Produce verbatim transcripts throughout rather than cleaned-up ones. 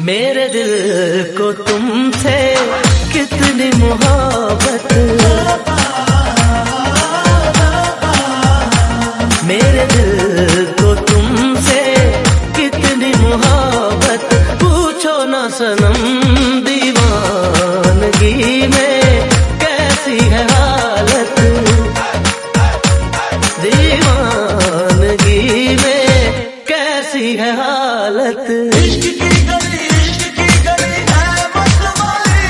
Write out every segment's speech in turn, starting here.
मेरे दिल को तुमसे कितनी मोहब्बत, मेरे दिल को तुमसे कितनी मोहब्बत, पूछो ना सनम दीवानगी में कैसी है हालत, दीवानगी में कैसी है हालत। इश्क की गली, इश्क की गली है मतवाली,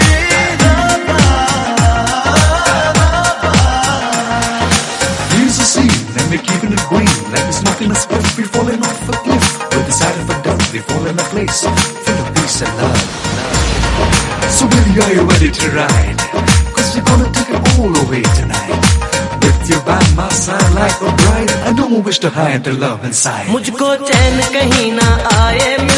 here's the scene and we're keeping it green, like we're smoking a spliff, we're falling off a cliff, with the side of a dump, we fall in a place full of peace and love. So baby, are you ready to ride? Cause we're gonna take it all away tonight. With you by my side like a bride, I know I wish to hide the love inside. मुझको चैन कहीं ना आए